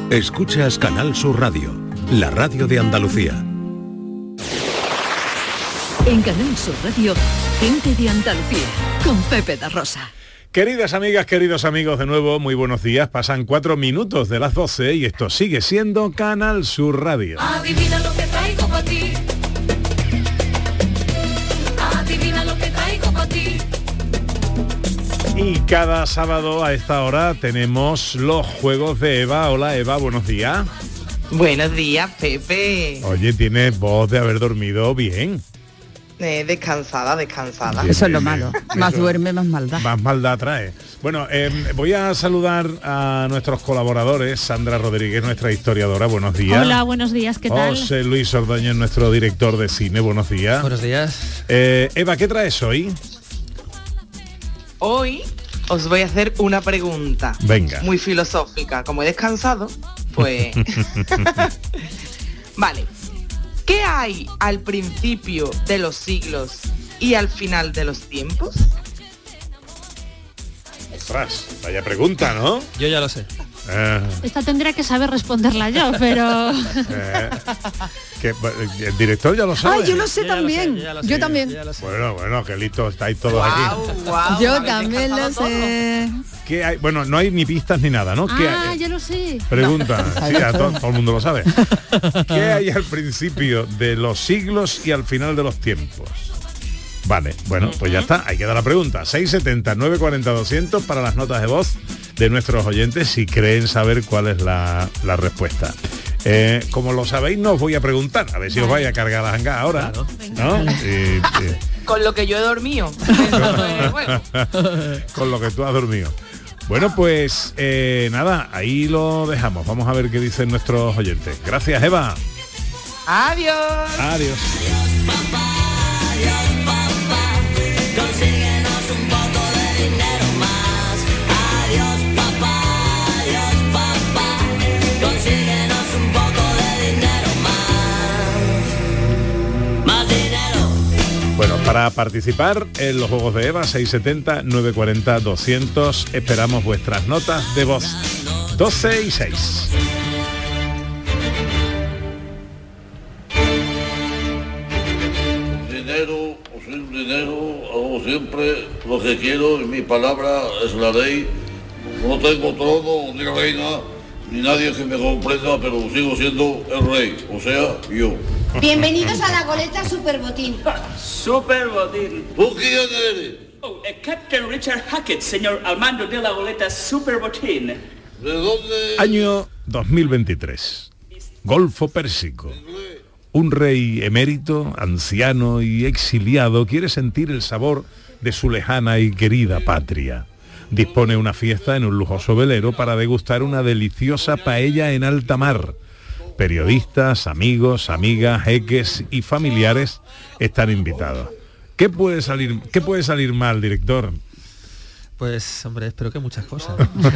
Escuchas Canal Sur Radio, la radio de Andalucía. En Canal Sur Radio, gente de Andalucía, con Pepe da Rosa. Queridas amigas, queridos amigos, de nuevo, muy buenos días. Pasan 4 minutos de las 12 y esto sigue siendo Canal Sur Radio. Adivina lo que traigo para ti. Adivina lo que traigo para ti. Y cada sábado a esta hora tenemos los juegos de Eva. Hola Eva, buenos días. Buenos días, Pepe. Oye, tienes voz de haber dormido bien. Descansada. Bien, eso es lo bien, malo. bien. Más Eso, duerme, más maldad. Más maldad trae. Bueno, voy a saludar a nuestros colaboradores. Sandra Rodríguez, nuestra historiadora, buenos días. Hola, buenos días, ¿qué tal? José Luis Ordóñez, nuestro director de cine, buenos días. Buenos días. Eva, ¿qué traes hoy? Hoy os voy a hacer una pregunta. Venga. Muy filosófica. Como he descansado, pues... Vale. ¿Qué hay al principio de los siglos y al final de los tiempos? Ostras, vaya pregunta, ¿no? Yo ya lo sé. Esta tendría que saber responderla yo, pero... Que el director ya lo sabe. Ah, yo lo sé también. Yo también. Bueno, que listo, estáis todos aquí. Wow, Yo también lo sé. ¿Qué hay? Bueno, no hay ni pistas ni nada, ¿no? ¿Qué Ah, hay? yo lo sé. Pregunta, sí, todo el mundo lo sabe. ¿Qué hay al principio de los siglos y al final de los tiempos? Vale, bueno, pues ya está, ahí queda la pregunta. 670 940 200 para las notas de voz de nuestros oyentes si creen saber cuál es la respuesta. Como lo sabéis, no os voy a preguntar, a ver si os vais a cargar la janga ahora, ¿no? Con lo que yo he dormido. Bueno. Con lo que tú has dormido. Bueno, pues nada, ahí lo dejamos. Vamos a ver qué dicen nuestros oyentes. Gracias, Eva. Adiós. Adiós. Consíguenos un poco de dinero más. Adiós, papá. Adiós, papá. Consíguenos un poco de dinero más. Más dinero. Bueno, para participar en los Juegos de Eva, 670 940 200, esperamos vuestras notas de voz. 12 y 6. Dinero o sin dinero, hago siempre lo que quiero y mi palabra es la ley. No tengo trono ni reina, ni nadie que me comprenda, pero sigo siendo el rey, o sea, yo. Bienvenidos a la goleta Superbotín. Superbotín. ¿Tú quién eres? Oh, Captain Richard Hackett, señor al mando de la goleta Superbotín. ¿De dónde? Año 2023. Golfo Pérsico. Un rey emérito, anciano y exiliado quiere sentir el sabor de su lejana y querida patria. Dispone una fiesta en un lujoso velero para degustar una deliciosa paella en alta mar. Periodistas, amigos, amigas, jeques y familiares están invitados. ¿Qué puede salir mal, director? Pues, hombre, espero que muchas cosas.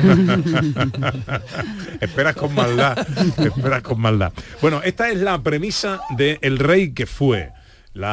Esperas con maldad. Bueno, esta es la premisa de El Rey que fue, el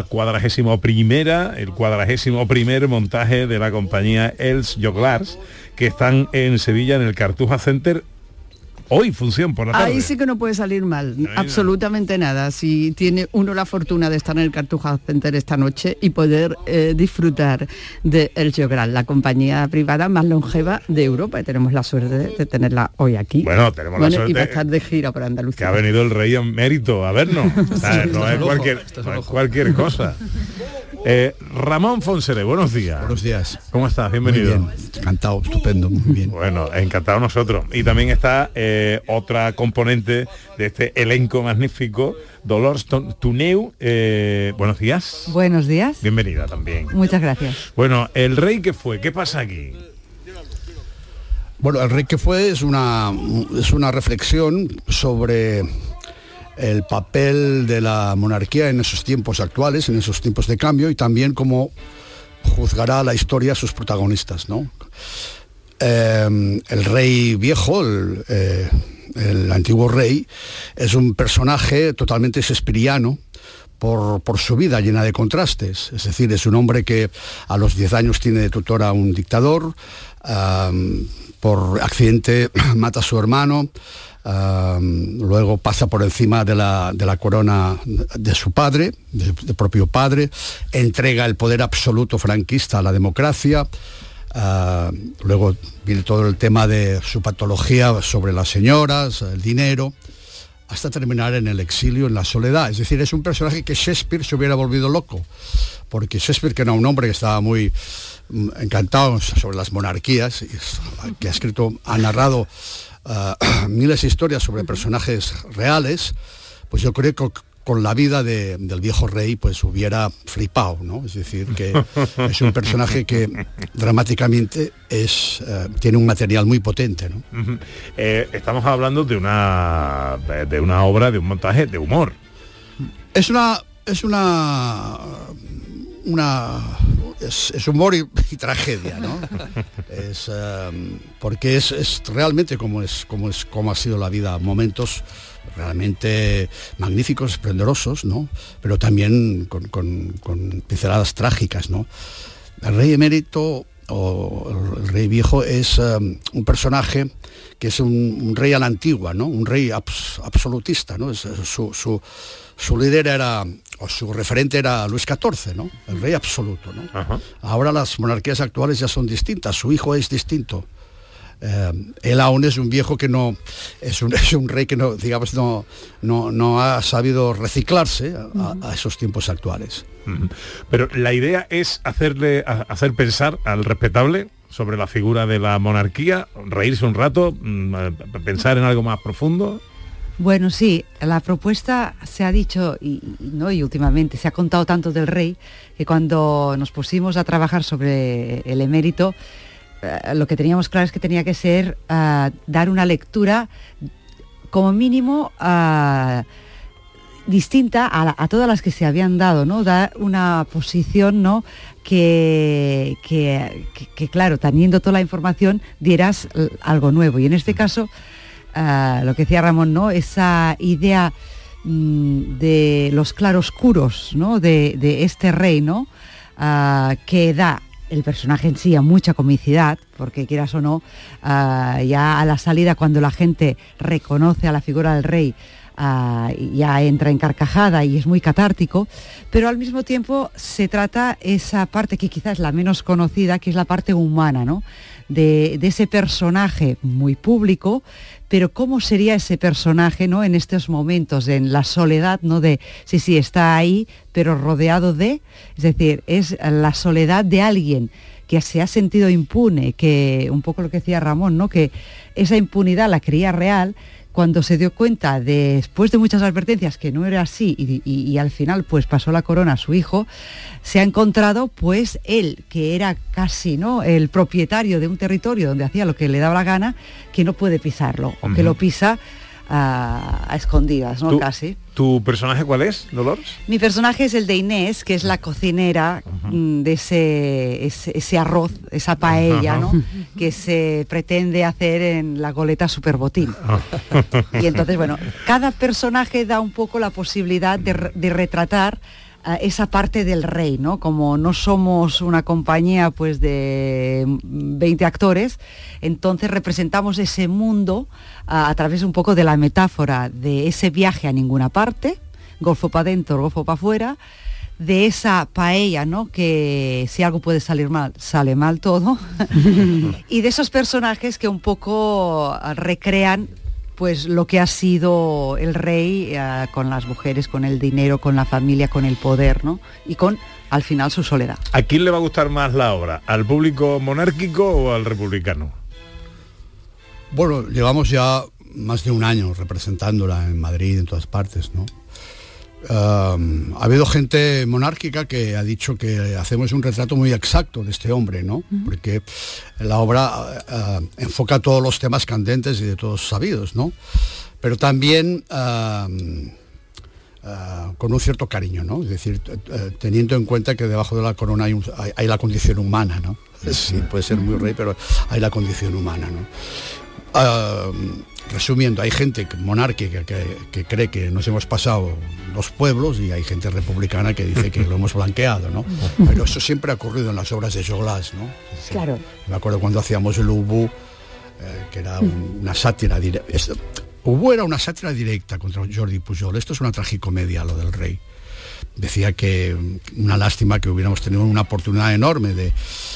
41º montaje de la compañía Els Joglars, que están en Sevilla en el Cartuja Center. Hoy función por la tarde. Ahí sí que no puede salir mal, absolutamente nada. Si tiene uno la fortuna de estar en el Cartuja Center esta noche y poder disfrutar de El Joglar, la compañía privada más longeva de Europa, y tenemos la suerte de tenerla hoy aquí. Bueno, tenemos la suerte. Y va a estar de gira por Andalucía. Que ha venido el rey emérito a vernos. No es cualquier cosa. Ramón Fonseré, buenos días. Buenos días. ¿Cómo estás? Bienvenido. Muy bien. Encantado, estupendo, muy bien. Bueno, encantado nosotros. Y también está otra componente de este elenco magnífico, Dolors Tuneu. Buenos días. Buenos días. Bienvenida también. Muchas gracias. Bueno, el rey que fue, ¿qué pasa aquí? Bueno, el rey que fue es una reflexión sobre el papel de la monarquía en esos tiempos actuales, en esos tiempos de cambio, y también cómo juzgará la historia a sus protagonistas, ¿no? El rey viejo, el antiguo rey, es un personaje totalmente shakespeariano por su vida llena de contrastes. Es decir, es un hombre que a los 10 años tiene de tutor a un dictador, por accidente mata a su hermano, luego pasa por encima de la corona de su padre, de propio padre, entrega el poder absoluto franquista a la democracia. Luego viene todo el tema de su patología sobre las señoras, el dinero, hasta terminar en el exilio, en la soledad. Es decir, es un personaje que Shakespeare se hubiera volvido loco, porque Shakespeare, que era un hombre que estaba muy encantado sobre las monarquías, que ha narrado miles de historias sobre personajes reales, pues yo creo que con la vida del viejo rey pues hubiera flipado, ¿no? Es decir, que es un personaje que dramáticamente tiene un material muy potente, ¿no? Estamos hablando de una obra, de un montaje de humor. Es humor y tragedia, ¿no? Porque es realmente como ha sido la vida, momentos realmente magníficos, esplendorosos, ¿no? Pero también con pinceladas trágicas, ¿no? El rey emérito o el rey viejo es un personaje que es un rey a la antigua, ¿no? Un rey absolutista, ¿no? Su líder o su referente era Luis XIV, ¿no? El rey absoluto, ¿no? Ajá. Ahora las monarquías actuales ya son distintas, su hijo es distinto. Él aún es un viejo que no es un rey que no, digamos, no ha sabido reciclarse a esos tiempos actuales. Pero la idea es hacer pensar al respetable sobre la figura de la monarquía, reírse un rato, pensar en algo más profundo. Bueno, sí, la propuesta se ha dicho y últimamente se ha contado tanto del rey que cuando nos pusimos a trabajar sobre el emérito, lo que teníamos claro es que tenía que ser dar una lectura como mínimo distinta a todas las que se habían dado, ¿no? Dar una posición, ¿no? que claro, teniendo toda la información dieras algo nuevo. Y en este caso, lo que decía Ramón, ¿no? Esa idea de los claroscuros, ¿no? de este rey, ¿no? Que da el personaje en sí a mucha comicidad, porque quieras o no, ya a la salida, cuando la gente reconoce a la figura del rey, ya entra en carcajada y es muy catártico, pero al mismo tiempo se trata esa parte que quizás es la menos conocida, que es la parte humana, ¿no? De ese personaje muy público, pero cómo sería ese personaje, ¿no? En estos momentos, en la soledad, ¿no? De sí, está ahí, pero rodeado de, es decir, es la soledad de alguien que se ha sentido impune, que un poco lo que decía Ramón, ¿no? Que esa impunidad la creía real, cuando se dio cuenta, después de muchas advertencias, que no era así y al final pues pasó la corona a su hijo, se ha encontrado pues él, que era casi, ¿no? el propietario de un territorio donde hacía lo que le daba la gana, que no puede pisarlo, o que lo pisa a escondidas, ¿no? Casi. ¿Tu personaje cuál es, Dolores? Mi personaje es el de Inés, que es la cocinera de ese arroz, esa paella, ¿no? Que se pretende hacer en la goleta Superbotín. Y entonces, bueno, cada personaje da un poco la posibilidad de retratar esa parte del rey, ¿no? Como no somos una compañía pues de 20 actores, entonces representamos ese mundo a través un poco de la metáfora de ese viaje a ninguna parte, golfo para adentro, golfo para afuera, de esa paella, ¿no? Que si algo puede salir mal, sale mal todo, y de esos personajes que un poco recrean pues lo que ha sido el rey con las mujeres, con el dinero, con la familia, con el poder, ¿no? Y con, al final, su soledad. ¿A quién le va a gustar más la obra? ¿Al público monárquico o al republicano? Bueno, llevamos ya más de un año representándola en Madrid, en todas partes, ¿no? Ha habido gente monárquica que ha dicho que hacemos un retrato muy exacto de este hombre, ¿no? Porque la obra enfoca todos los temas candentes y de todos sabidos, ¿no? Pero también con un cierto cariño, ¿no? Es decir, teniendo en cuenta que debajo de la corona hay la condición humana, ¿no? Sí, puede ser muy rey, pero hay la condición humana, ¿no? resumiendo, hay gente monárquica que cree que nos hemos pasado los pueblos y hay gente republicana que dice que lo hemos blanqueado, ¿no? Pero eso siempre ha ocurrido en las obras de Joglàs, ¿no? Claro. Me acuerdo cuando hacíamos el Ubu, que era una sátira directa. Ubu era una sátira directa contra Jordi Pujol. Esto es una tragicomedia, lo del rey. Decía que una lástima que hubiéramos tenido una oportunidad enorme de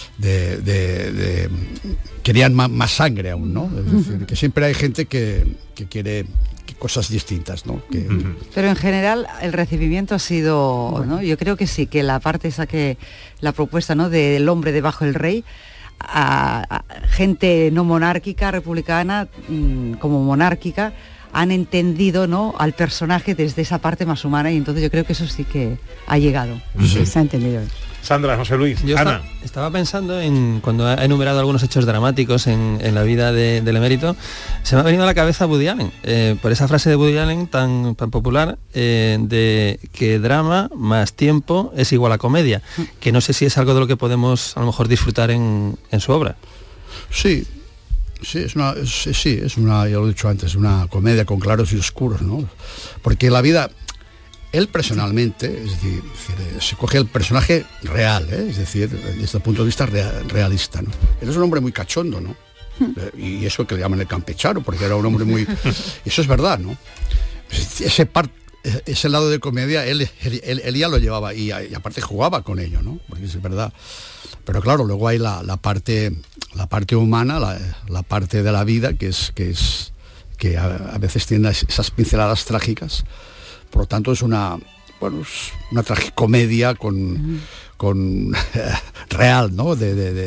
querían más sangre aún, ¿no? Es decir, que siempre hay gente que quiere cosas distintas, ¿no? Pero en general el recibimiento ha sido, ¿no? Yo creo que sí, que la parte esa que la propuesta, ¿no? Del hombre debajo del rey, a gente no monárquica, republicana, como monárquica, han entendido, ¿no?, al personaje desde esa parte más humana, y entonces yo creo que eso sí que ha llegado. Sí. Se ha entendido. Sandra, José Luis, yo Ana. Estaba pensando en, cuando ha enumerado algunos hechos dramáticos en la vida del emérito, se me ha venido a la cabeza Woody Allen, por esa frase de Woody Allen tan popular, de que drama más tiempo es igual a comedia, que no sé si es algo de lo que podemos a lo mejor disfrutar en su obra. Sí, es una, ya lo he dicho antes, una comedia con claros y oscuros, ¿no? Porque la vida, él personalmente, es decir, se coge el personaje real, es decir, desde el punto de vista realista, ¿no? Él es un hombre muy cachondo, ¿no? Y eso que le llaman el campechano, porque era un hombre muy... Eso es verdad, ¿no? Ese lado de comedia, él ya lo llevaba y aparte jugaba con ello, ¿no? Porque es verdad. Pero claro, luego hay la parte humana, la parte de la vida que a veces tiene esas pinceladas trágicas. Por lo tanto es una tragicomedia con real, ¿no?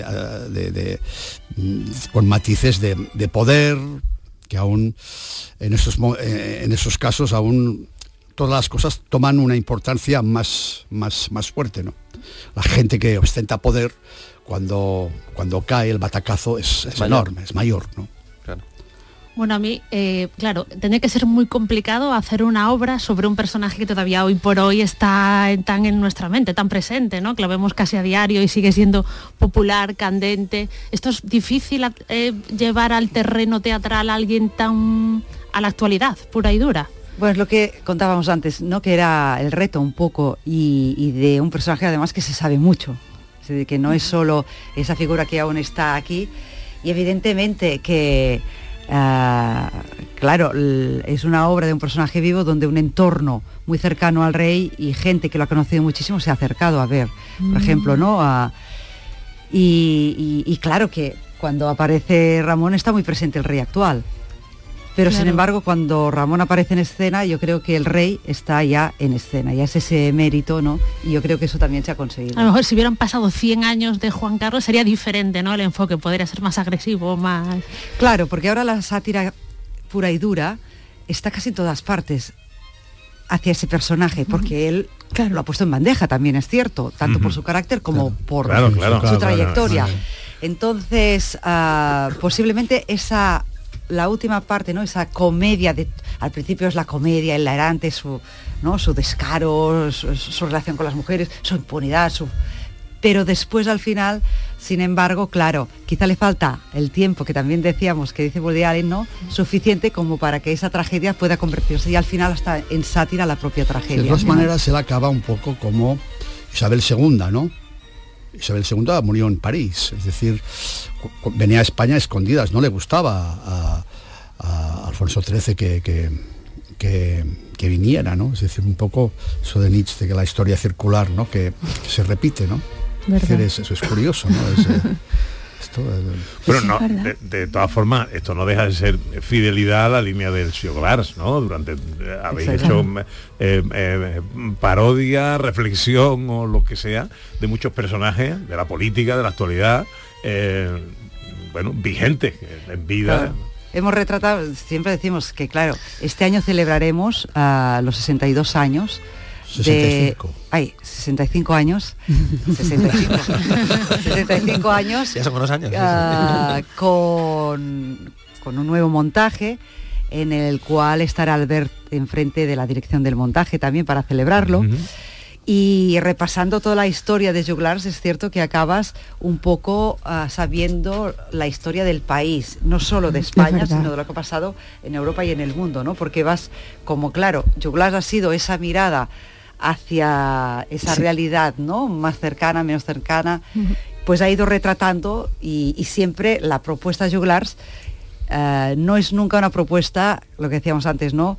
Con matices de poder, que aún en esos casos aún todas las cosas toman una importancia más fuerte, ¿no? La gente que ostenta poder, cuando cae el batacazo es enorme, es mayor, ¿no? Bueno, a mí, claro, tendría que ser muy complicado hacer una obra sobre un personaje que todavía hoy por hoy está tan en nuestra mente, tan presente, ¿no? Que lo vemos casi a diario y sigue siendo popular, candente. Esto es difícil llevar al terreno teatral a alguien tan a la actualidad, pura y dura. Bueno, es lo que contábamos antes, ¿no? Que era el reto un poco y de un personaje además que se sabe mucho. Es decir, que no es solo esa figura que aún está aquí, y evidentemente que claro, es una obra de un personaje vivo donde un entorno muy cercano al rey y gente que lo ha conocido muchísimo se ha acercado a ver, por ejemplo, ¿no? Y claro que cuando aparece Ramón está muy presente el rey actual. Pero claro, sin embargo, cuando Ramón aparece en escena, yo creo que el rey está ya en escena, ya es ese mérito, ¿no? Y yo creo que eso también se ha conseguido. A lo mejor si hubieran pasado 100 años de Juan Carlos sería diferente, ¿no? El enfoque podría ser más agresivo, más... Claro, porque ahora la sátira pura y dura está casi en todas partes hacia ese personaje, porque él lo ha puesto en bandeja, también es cierto, tanto por su carácter como por su trayectoria. Entonces, posiblemente la última parte, ¿no? Esa comedia al principio es la comedia hilarante, su descaro, su relación con las mujeres, su impunidad, pero después al final, sin embargo, claro, quizá le falta el tiempo que también decíamos, que dice Woody Allen, ¿no? Suficiente como para que esa tragedia pueda convertirse y al final hasta en sátira la propia tragedia. De todas maneras, él acaba un poco como Isabel II, ¿no? Isabel II murió en París, es decir, venía a España a escondidas, no le gustaba a Alfonso XIII que viniera, ¿no? Es decir, un poco eso de Nietzsche, de que la historia circular, ¿no? Que se repite, ¿no? Es decir, eso es curioso, ¿no? Pero no, de todas formas, esto no deja de ser fidelidad a la línea del Joglàs, ¿no? Habéis hecho parodia, reflexión o lo que sea de muchos personajes de la política, de la actualidad, vigentes en vida. Claro. Hemos retratado, siempre decimos que, claro, este año celebraremos los 62 años. 65 años. 65 años. Ya son unos años. Con un nuevo montaje en el cual estará Albert enfrente de la dirección del montaje también para celebrarlo. Y repasando toda la historia de Joglars, es cierto que acabas un poco sabiendo la historia del país, no solo de España, sino de lo que ha pasado en Europa y en el mundo, ¿no? Porque vas, como claro, Joglars ha sido esa mirada hacia esa realidad, ¿no? Más cercana, menos cercana, pues ha ido retratando y siempre la propuesta de Joglars no es nunca una propuesta, lo que decíamos antes, ¿no?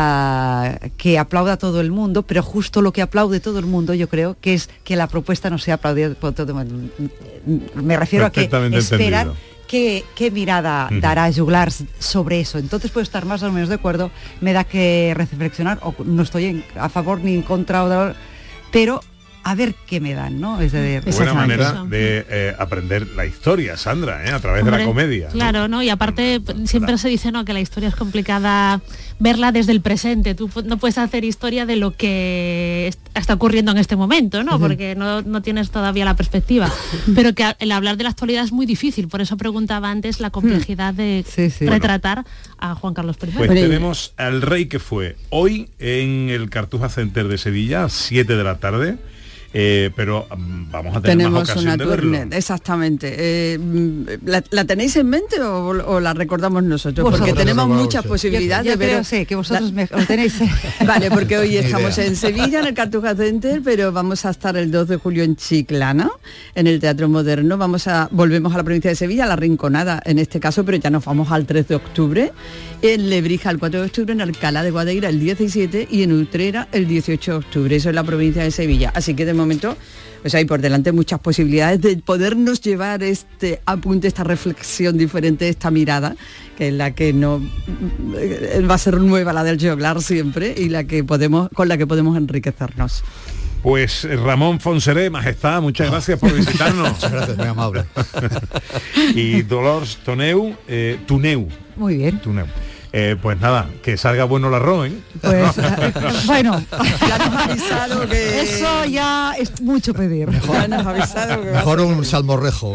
Que aplauda a todo el mundo, pero justo lo que aplaude todo el mundo, yo creo, que es que la propuesta no sea aplaudida por todo el mundo. Me refiero a que esperan qué mirada dará Joglars sobre eso. Entonces puedo estar más o menos de acuerdo, me da que reflexionar, o no estoy a favor ni en contra, pero a ver qué me dan, ¿no? Es decir, buena manera de aprender la historia, Sandra, a través de la comedia. Claro, ¿no? Y aparte siempre se dice, ¿no?, que la historia es complicada verla desde el presente. Tú no puedes hacer historia de lo que está ocurriendo en este momento, ¿no? Porque no tienes todavía la perspectiva. Pero que el hablar de la actualidad es muy difícil. Por eso preguntaba antes la complejidad de retratar a Juan Carlos I. Pues tenemos al rey que fue hoy en el Cartuja Center de Sevilla, 7 de la tarde. Pero vamos a tener más ocasión de verlo. Exactamente. ¿La tenéis en mente o la recordamos nosotros? Porque tenemos muchas posibilidades yo de ver. Sé que vosotros lo tenéis. Vale, porque hoy estamos en Sevilla, en el Cartuja Center, pero vamos a estar el 2 de julio en Chiclana, en el Teatro Moderno. Volvemos a la provincia de Sevilla, a La Rinconada en este caso, pero ya nos vamos al 3 de octubre. En Lebrija el 4 de octubre, en Alcalá de Guadaira el 17 y en Utrera el 18 de octubre. Eso es la provincia de Sevilla. Así que de momento pues hay por delante muchas posibilidades de podernos llevar este apunte, esta reflexión diferente, esta mirada, que es la que no va a ser nueva, la del Joglars siempre, y con la que podemos enriquecernos. Pues Ramón Fonseré, Majestad, muchas gracias por visitarnos. Muchas gracias, muy amable. Y Dolors Tuneu. Muy bien. Tuneu. Pues nada, que salga bueno el arroz, ¿eh? Pues, bueno, ya nos ha avisado que... Eso ya es mucho pedir. Mejor un salmorrejo.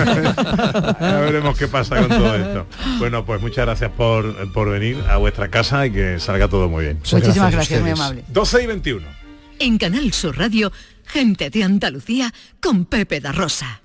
Ya veremos qué pasa con todo esto. Bueno, pues muchas gracias por venir a vuestra casa y que salga todo muy bien. Muchísimas gracias, muy amable. 12:21. En Canal Sur Radio, Gente de Andalucía con Pepe da Rosa.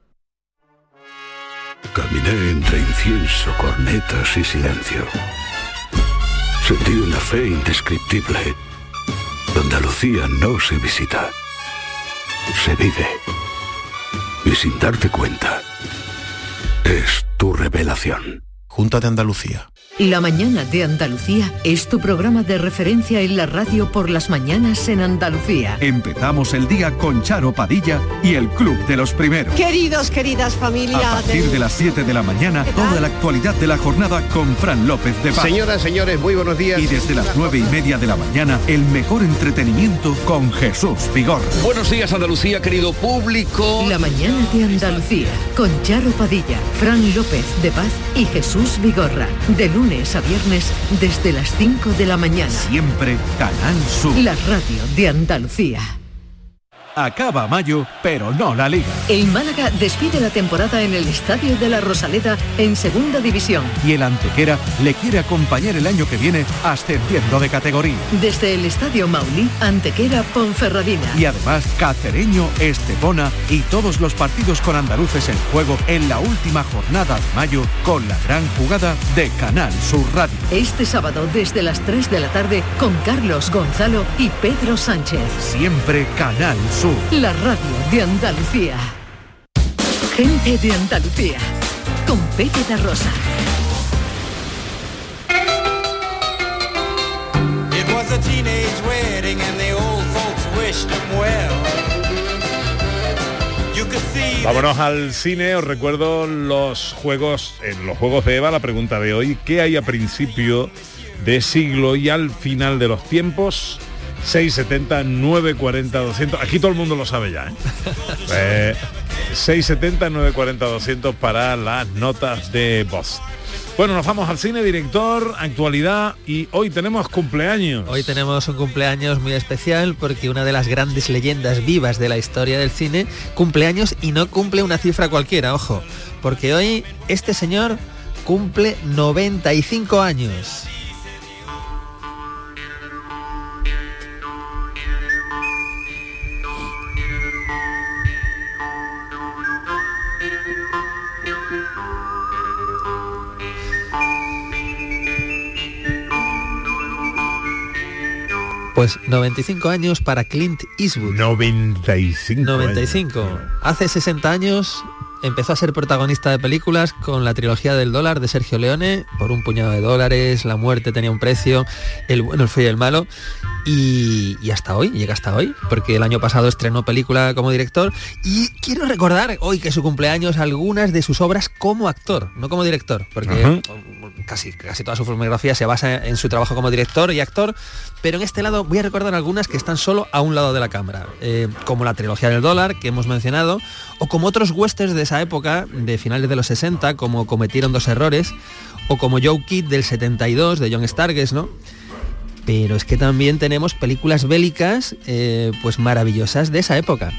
Caminé entre incienso, cornetas y silencio. Sentí una fe indescriptible. Andalucía no se visita, se vive. Y sin darte cuenta, es tu revelación. Junta de Andalucía. La mañana de Andalucía es tu programa de referencia en la radio por las mañanas en Andalucía. Empezamos el día con Charo Padilla y el Club de los Primeros. Queridos, queridas familias. A partir de las 7 de la mañana, toda la actualidad de la jornada con Fran López de Paz. Señoras, señores, muy buenos días. Y desde las 9:30 de la mañana, el mejor entretenimiento con Jesús Vigorra. Buenos días, Andalucía, querido público. La mañana de Andalucía con Charo Padilla, Fran López de Paz y Jesús Vigorra. De lunes a viernes desde las 5 de la mañana. Siempre Canal Sur. La radio de Andalucía. Acaba mayo, pero no la liga. El Málaga despide la temporada en el Estadio de la Rosaleda en Segunda División. Y el Antequera le quiere acompañar el año que viene ascendiendo de categoría. Desde el Estadio Maulí, Antequera, Ponferradina. Y además Cacereño, Estepona y todos los partidos con andaluces en juego en la última jornada de mayo con la gran jugada de Canal Sur Radio. Este sábado desde las 3 de la tarde con Carlos Gonzalo y Pedro Sánchez. Siempre Canal Sur. La radio de Andalucía. Gente de Andalucía con Pepe da Rosa. It was a teenage wedding and the old folks wished them well. You could see. Vámonos al cine. Os recuerdo en los juegos de Eva, la pregunta de hoy: ¿qué hay a principio de siglo y al final de los tiempos? 670 940 200. Aquí todo el mundo lo sabe ya, 670 940 200 para las notas de voz. Bueno, nos vamos al cine, director, actualidad, y hoy tenemos cumpleaños. Hoy tenemos un cumpleaños muy especial porque una de las grandes leyendas vivas de la historia del cine cumpleaños, y no cumple una cifra cualquiera, ojo, porque hoy este señor cumple 95 años. Pues 95 años para Clint Eastwood. 95. Hace 60 años empezó a ser protagonista de películas con la trilogía del dólar de Sergio Leone, Por un puñado de dólares, La muerte tenía un precio, El bueno, el feo y el malo, y hasta hoy, llega hasta hoy, porque el año pasado estrenó película como director, y quiero recordar hoy que es su cumpleaños algunas de sus obras como actor, no como director, porque casi toda su filmografía se basa en su trabajo como director y actor, pero en este lado voy a recordar algunas que están solo a un lado de la cámara, como la trilogía del dólar que hemos mencionado, o como otros westerns de esa época, de finales de los 60, como Cometieron dos errores, o como Joe Kidd del 72, de John Sturges, ¿no? Pero es que también tenemos películas bélicas, pues maravillosas de esa época.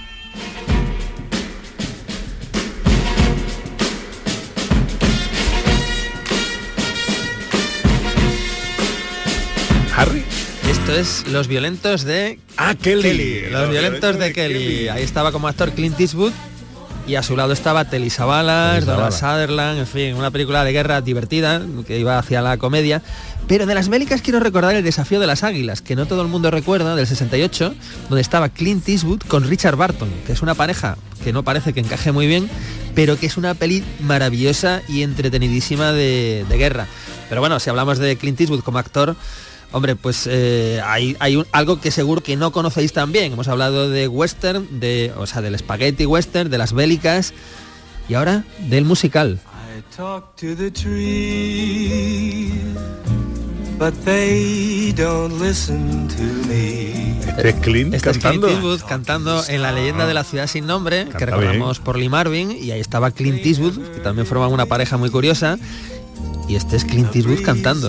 Harry. Esto es Los violentos de Kelly. Los violentos de Kelly. Ahí estaba como actor Clint Eastwood y a su lado estaba Telly Savalas, Donald Sutherland, en fin, una película de guerra divertida que iba hacia la comedia. Pero de las bélicas quiero recordar El desafío de las águilas, que no todo el mundo recuerda, del 68, donde estaba Clint Eastwood con Richard Burton, que es una pareja que no parece que encaje muy bien, pero que es una peli maravillosa y entretenidísima de guerra. Pero bueno, si hablamos de Clint Eastwood como actor, hombre, pues hay algo que seguro que no conocéis tan bien. Hemos hablado de western, del spaghetti western, de las bélicas, y ahora del musical. Talk to the trees, but they don't listen to me. Este es Clint cantando. Clint Eastwood cantando en La leyenda de la ciudad sin nombre, que recordamos por Lee Marvin, y ahí estaba Clint Eastwood, que también forman una pareja muy curiosa. Y este es Clint Eastwood cantando.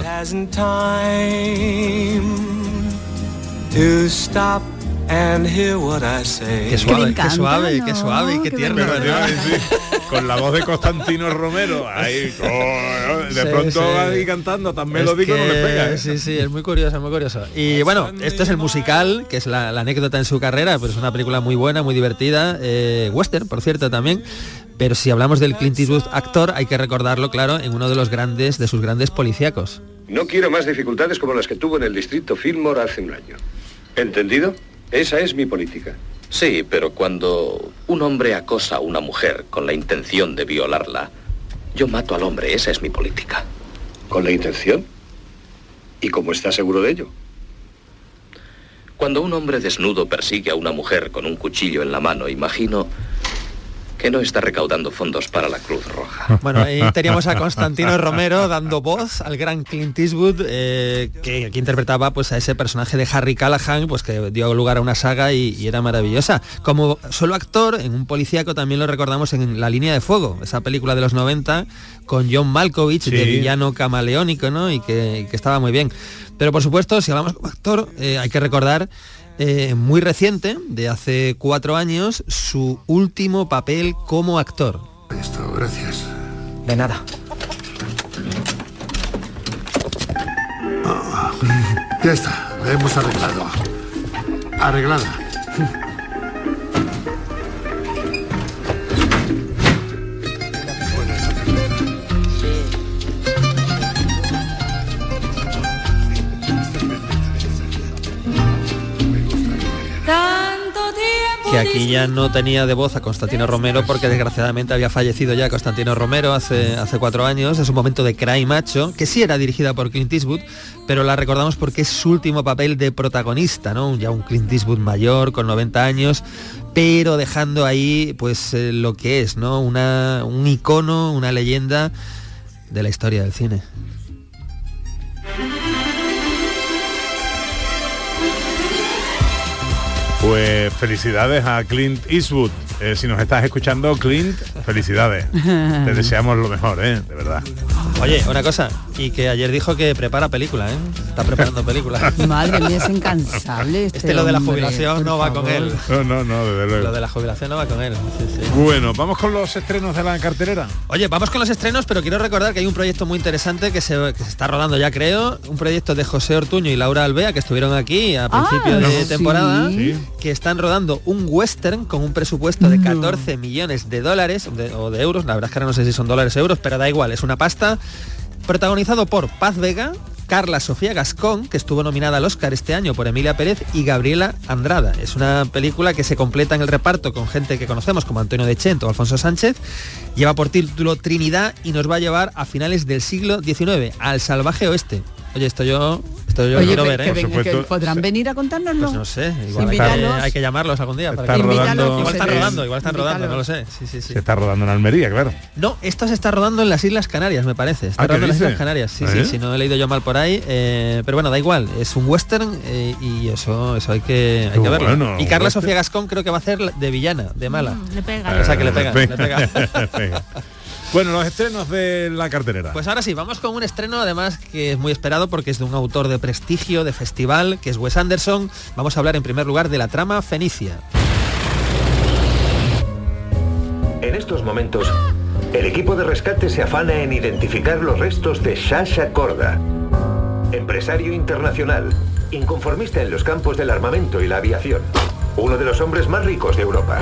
Qué suave, qué tierno, ¿verdad? Con la voz de Constantino Romero, ahí, de pronto ahí cantando tan melódico, no le pega. Sí, es muy curioso, muy curioso. Y bueno, esto es el musical, que es la anécdota en su carrera, pues es una película muy buena, muy divertida, western, por cierto, también. Pero si hablamos del Clint Eastwood actor, hay que recordarlo, claro, en uno de sus grandes policíacos. No quiero más dificultades como las que tuvo en el distrito Fillmore hace un año. ¿Entendido? Esa es mi política. Sí, pero cuando un hombre acosa a una mujer con la intención de violarla, yo mato al hombre, esa es mi política. ¿Con la intención? ¿Y cómo está seguro de ello? Cuando un hombre desnudo persigue a una mujer con un cuchillo en la mano, imagino que no está recaudando fondos para la Cruz Roja. Bueno, ahí teníamos a Constantino Romero dando voz al gran Clint Eastwood, que interpretaba pues a ese personaje de Harry Callahan, pues que dio lugar a una saga y era maravillosa. Como solo actor, en un policíaco también lo recordamos en La línea de fuego, esa película de los 90, con John Malkovich, de villano camaleónico, ¿no? Y que estaba muy bien. Pero por supuesto, si hablamos como actor, hay que recordar muy reciente, de hace 4 años, su último papel como actor. Esto, gracias. De nada. Ya está, la hemos arreglado. Arreglada. Que aquí ya no tenía de voz a Constantino Romero, porque desgraciadamente había fallecido ya Constantino Romero hace 4 años. Es un momento de Cry Macho, que sí era dirigida por Clint Eastwood, pero la recordamos porque es su último papel de protagonista, ¿no? Ya un Clint Eastwood mayor, con 90 años, pero dejando ahí pues lo que es, ¿no? Un icono, una leyenda de la historia del cine. Pues felicidades a Clint Eastwood. Si nos estás escuchando, Clint, felicidades. Te deseamos lo mejor, de verdad. Oye, una cosa, y que ayer dijo que prepara película, está preparando película. Madre mía, es incansable lo de la jubilación no va con él. No, desde luego. Lo de la jubilación no va con él. Sí. Bueno, vamos con los estrenos de la cartelera. Oye, vamos con los estrenos, pero quiero recordar que hay un proyecto muy interesante que se está rodando ya, creo, un proyecto de José Ortuño y Laura Albea, que estuvieron aquí a principio de temporada, que están rodando un western con un presupuesto de 14 millones de dólares o de euros, la verdad es que ahora no sé si son dólares o euros, pero da igual, es una pasta, protagonizado por Paz Vega, Carla Sofía Gascón, que estuvo nominada al Oscar este año por Emilia Pérez, y Gabriela Andrada. Es una película que se completa en el reparto con gente que conocemos como Antonio de Chent o Alfonso Sánchez. Lleva por título Trinidad y nos va a llevar a finales del siglo XIX, al salvaje oeste. Oye, esto yo quiero ver, ¿eh? Que ¿podrán venir a contárnoslo? Pues no sé, igual hay que llamarlos algún día. Para igual están rodando, no lo sé. Sí. Se está rodando en Almería, claro. No, esto se está rodando en las Islas Canarias, me parece. Está rodando en las Islas Canarias, sí, si no he leído yo mal por ahí. Pero bueno, da igual, es un western y eso hay que verlo. Bueno, y Carla Sofía Gascón creo que va a hacer de villana, de mala. Le pega. O sea, que le pega. Bueno, los estrenos de la cartelera. Pues ahora sí, vamos con un estreno además que es muy esperado porque es de un autor de prestigio, de festival, que es Wes Anderson. Vamos a hablar en primer lugar de La trama Fenicia. En estos momentos, el equipo de rescate se afana en identificar los restos de Sasha Korda, empresario internacional, inconformista en los campos del armamento y la aviación, uno de los hombres más ricos de Europa.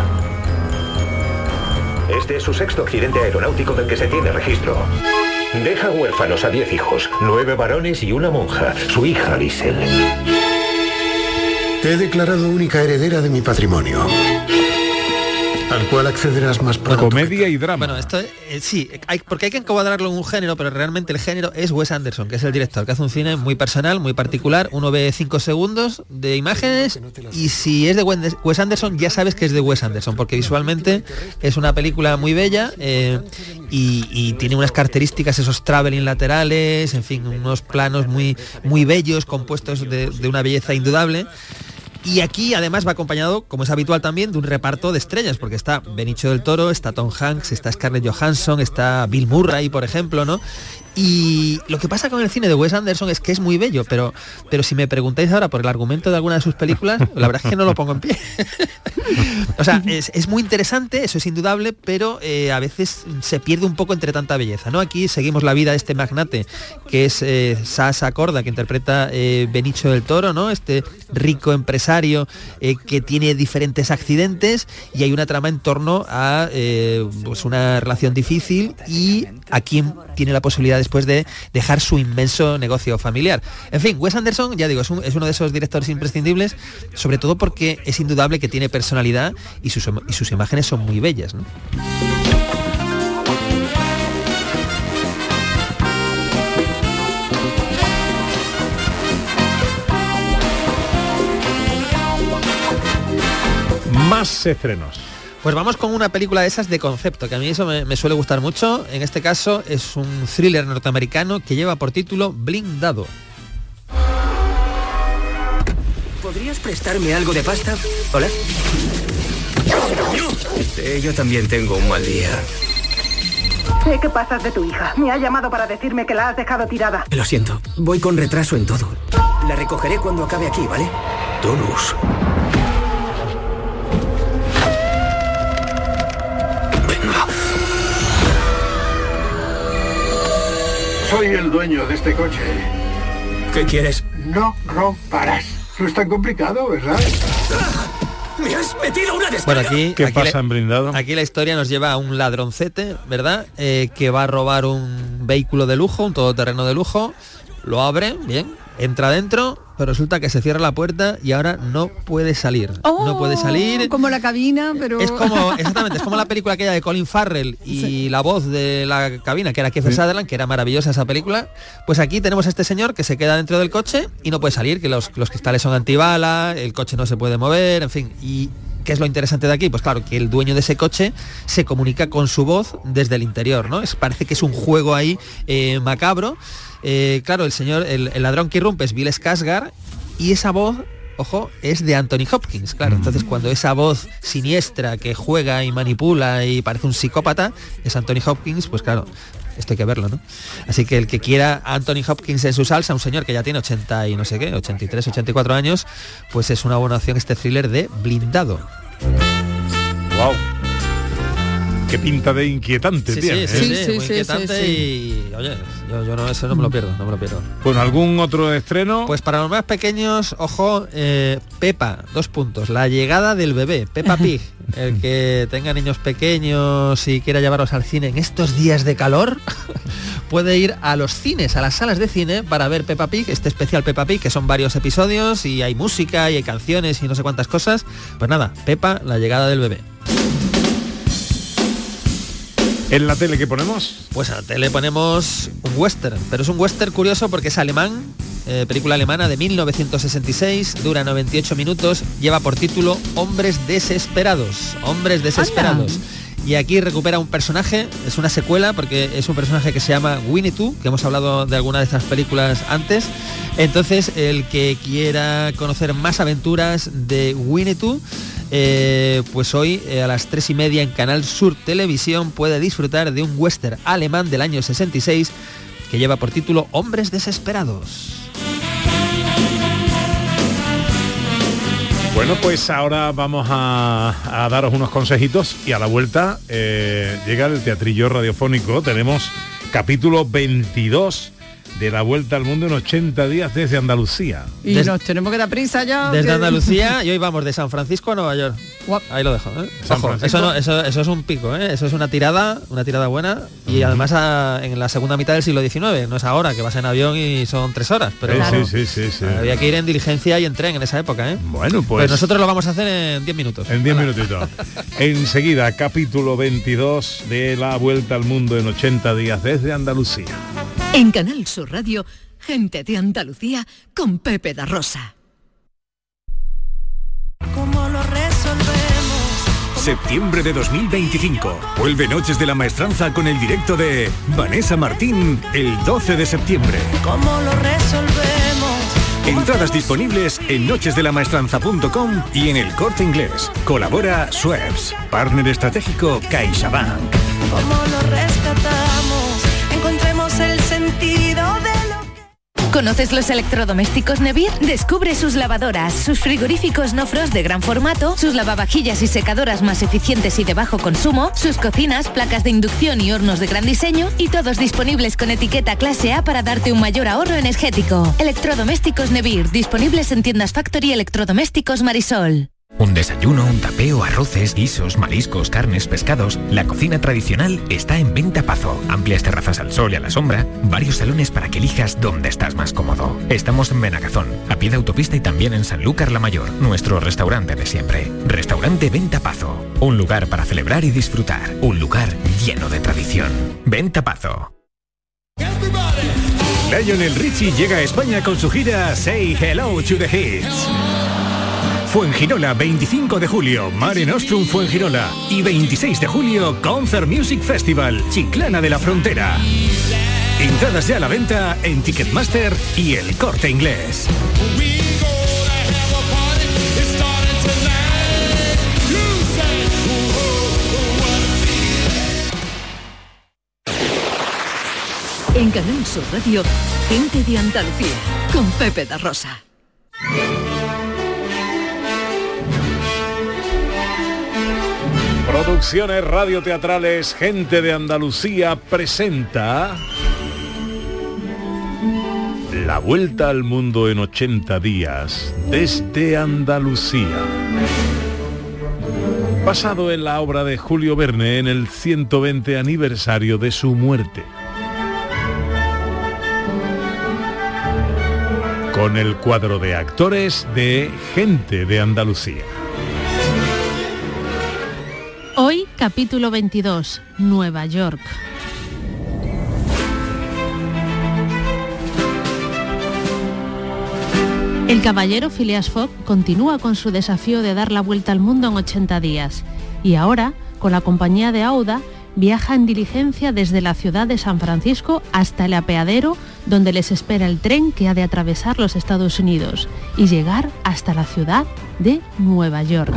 Este es su sexto accidente aeronáutico del que se tiene registro. Deja huérfanos a 10 hijos, 9 varones y una monja, su hija Liesel. Te he declarado única heredera de mi patrimonio, al cual accederás más pronto. Comedia y drama. Bueno, esto sí, porque hay que encuadrarlo en un género, pero realmente el género es Wes Anderson, que es el director, que hace un cine muy personal, muy particular. Uno ve 5 segundos de imágenes y si es de Wes Anderson ya sabes que es de Wes Anderson, porque visualmente es una película muy bella y tiene unas características, esos traveling laterales, en fin, unos planos muy, muy bellos, compuestos de una belleza indudable. Y aquí además va acompañado, como es habitual también, de un reparto de estrellas, porque está Benicio del Toro, está Tom Hanks, está Scarlett Johansson, está Bill Murray, por ejemplo, ¿no? Y lo que pasa con el cine de Wes Anderson es que es muy bello, pero si me preguntáis ahora por el argumento de alguna de sus películas, la verdad es que no lo pongo en pie. O sea, es muy interesante, eso es indudable, pero a veces se pierde un poco entre tanta belleza, ¿no? Aquí seguimos la vida de este magnate, que es Sasha Korda, que interpreta Benicio del Toro, ¿no? Este rico empresario que tiene diferentes accidentes y hay una trama en torno a pues una relación difícil y a quien tiene la posibilidad después de dejar su inmenso negocio familiar. En fin, Wes Anderson, ya digo, es uno de esos directores imprescindibles, sobre todo porque es indudable que tiene personalidad y sus imágenes son muy bellas, ¿no? Más estrenos. Pues vamos con una película de esas de concepto, que a mí eso me suele gustar mucho. En este caso es un thriller norteamericano que lleva por título Blindado. ¿Podrías prestarme algo de pasta? ¿Hola? Yo también tengo un mal día. Sé que pasas de tu hija. Me ha llamado para decirme que la has dejado tirada. Lo siento, voy con retraso en todo. La recogeré cuando acabe aquí, ¿vale? Todos. Soy el dueño de este coche. ¿Qué quieres? No romparás. No es tan complicado, ¿verdad? ¡Me has metido una Bueno, aquí pasa en Blindado? Aquí la historia nos lleva a un ladroncete, ¿verdad? Que va a robar un vehículo de lujo, un todoterreno de lujo. Lo abre, bien, entra dentro, pero resulta que se cierra la puerta y ahora no puede salir. No puede salir. Como la cabina, pero... Es como, exactamente, es como la película aquella de Colin Farrell y la voz de la cabina, que era Kiefer Sutherland, que era maravillosa esa película. Pues aquí tenemos a este señor que se queda dentro del coche y no puede salir, que los cristales son antibala, el coche no se puede mover, en fin. Y ¿qué es lo interesante de aquí? Pues claro, que el dueño de ese coche se comunica con su voz desde el interior, ¿no? Parece que es un juego ahí macabro. Claro, el ladrón que irrumpe es Bill Skarsgård y esa voz, ojo, es de Anthony Hopkins, claro. Entonces cuando esa voz siniestra que juega y manipula y parece un psicópata es Anthony Hopkins, pues claro, esto hay que verlo, ¿no? Así que el que quiera a Anthony Hopkins en su salsa, un señor que ya tiene 80 y no sé qué, 83, 84 años, pues es una buena opción este thriller de Blindado. Wow. que pinta de inquietante. Sí, tiene, sí, muy inquietante. Y oye, yo no, eso no me lo pierdo. Bueno, ¿algún otro estreno? Pues para los más pequeños, ojo, Peppa, 2 puntos, la llegada del bebé, Peppa Pig. El que tenga niños pequeños y quiera llevarlos al cine en estos días de calor, puede ir a los cines, a las salas de cine, para ver Peppa Pig, este especial Peppa Pig, que son varios episodios y hay música y hay canciones y no sé cuántas cosas. Pues nada, Peppa, la llegada del bebé. ¿En la tele qué ponemos? Pues en la tele ponemos un western, pero es un western curioso porque es alemán, película alemana de 1966, dura 98 minutos, lleva por título Hombres Desesperados. Hombres Desesperados. ¡Hala! Y aquí recupera un personaje, es una secuela porque es un personaje que se llama Winnie Pooh, que hemos hablado de alguna de estas películas antes. Entonces, el que quiera conocer más aventuras de Winnie Pooh, pues hoy a las 3:30 en Canal Sur Televisión puede disfrutar de un western alemán del año 66 que lleva por título Hombres Desesperados. Bueno, pues ahora vamos a daros unos consejitos y a la vuelta llega el teatrillo radiofónico. Tenemos capítulo 22 de La Vuelta al Mundo en 80 días desde Andalucía. Y nos tenemos que dar prisa ya. Desde Andalucía y hoy vamos de San Francisco a Nueva York. Ahí lo dejo. Ojo, eso es un pico, eso es una tirada buena y además en la segunda mitad del siglo XIX. No es ahora que vas en avión y son 3 horas. Pero claro, sí. Había que ir en diligencia y en tren en esa época. Bueno, pues nosotros lo vamos a hacer en 10 minutos. En 10 minutitos. Enseguida, capítulo 22 de La Vuelta al Mundo en 80 días desde Andalucía. En Canal Sur Radio, Gente de Andalucía con Pepe da Rosa. ¿Cómo lo resolvemos? Septiembre de 2025. Vuelve Noches de la Maestranza con el directo de Vanessa Martín el 12 de septiembre. ¿Cómo lo resolvemos? Entradas disponibles en nochesdelamaestranza.com y en El Corte Inglés. Colabora Schweppes, partner estratégico CaixaBank. ¿Cómo lo rescatamos? Encontremos el sentido de lo que... ¿Conoces los electrodomésticos Nevir? Descubre sus lavadoras, sus frigoríficos no frost de gran formato, sus lavavajillas y secadoras más eficientes y de bajo consumo, sus cocinas, placas de inducción y hornos de gran diseño, y todos disponibles con etiqueta clase A para darte un mayor ahorro energético. Electrodomésticos Nevir, disponibles en tiendas Factory y Electrodomésticos Marisol. Un desayuno, un tapeo, arroces, guisos, mariscos, carnes, pescados. La cocina tradicional está en Venta Pazo. Amplias terrazas al sol y a la sombra. Varios salones para que elijas dónde estás más cómodo. Estamos en Benagazón, a pie de autopista y también en Sanlúcar la Mayor, nuestro restaurante de siempre. Restaurante Venta Pazo. Un lugar para celebrar y disfrutar. Un lugar lleno de tradición. Venta Pazo. Lionel Richie llega a España con su gira Say Hello to the Hits. Fuengirola, 25 de julio, Mare Nostrum Fuengirola. Y 26 de julio, Concert Music Festival, Chiclana de la Frontera. Entradas ya a la venta en Ticketmaster y El Corte Inglés. En Canal Sur Radio, Gente de Andalucía, con Pepe da Rosa. Producciones radioteatrales Gente de Andalucía presenta La Vuelta al Mundo en 80 días desde Andalucía. Basado en la obra de Julio Verne en el 120 aniversario de su muerte. Con el cuadro de actores de Gente de Andalucía. Hoy, capítulo 22, Nueva York. El caballero Phileas Fogg continúa con su desafío de dar la vuelta al mundo en 80 días y ahora, con la compañía de Auda, viaja en diligencia desde la ciudad de San Francisco hasta el apeadero donde les espera el tren que ha de atravesar los Estados Unidos y llegar hasta la ciudad de Nueva York.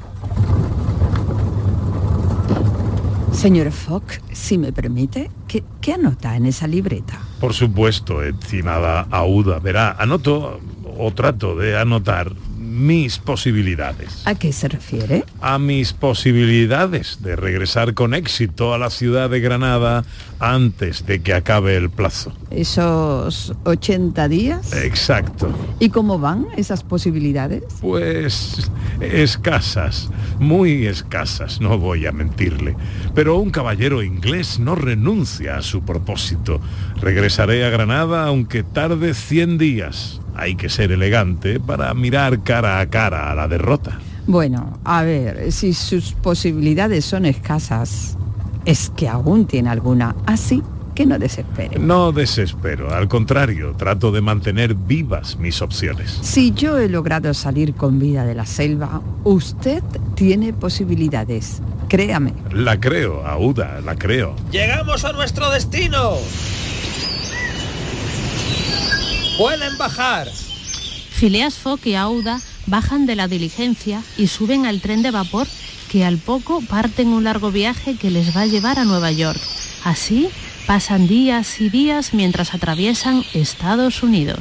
Señor Fogg, si me permite, ¿qué anota en esa libreta? Por supuesto, estimada Auda. Verá, anoto o trato de anotar mis posibilidades. ¿A qué se refiere? A mis posibilidades de regresar con éxito a la ciudad de Granada antes de que acabe el plazo. ¿Esos 80 días? Exacto. ¿Y cómo van esas posibilidades? Pues escasas, muy escasas, no voy a mentirle. Pero un caballero inglés no renuncia a su propósito. Regresaré a Granada aunque tarde 100 días. Hay que ser elegante para mirar cara a cara a la derrota. Bueno, a ver, si sus posibilidades son escasas, es que aún tiene alguna, así que no desespere. No desespero, al contrario, trato de mantener vivas mis opciones. Si yo he logrado salir con vida de la selva, usted tiene posibilidades, créame. La creo, Aouda, la creo. ¡Llegamos a nuestro destino! ¡Pueden bajar! Phileas Fogg y Aouda bajan de la diligencia y suben al tren de vapor que al poco parten un largo viaje que les va a llevar a Nueva York. Así pasan días y días mientras atraviesan Estados Unidos.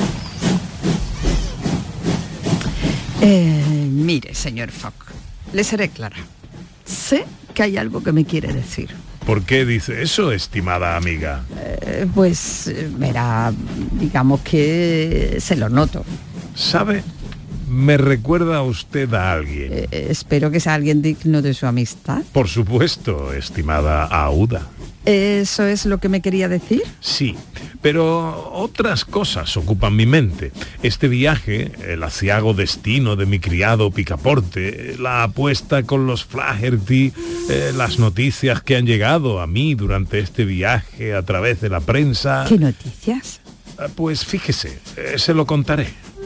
Mire, señor Fogg, le seré clara. Sé que hay algo que me quiere decir. ¿Por qué dice eso, estimada amiga? Pues, verá, digamos que se lo noto. ¿Sabe? Me recuerda a usted a alguien. Espero que sea alguien digno de su amistad. Por supuesto, estimada Aouda. ¿Eso es lo que me quería decir? Sí, pero otras cosas ocupan mi mente. Este viaje, el aciago destino de mi criado Picaporte, la apuesta con los Flaherty, las noticias que han llegado a mí durante este viaje a través de la prensa... ¿Qué noticias? Pues fíjese, se lo contaré.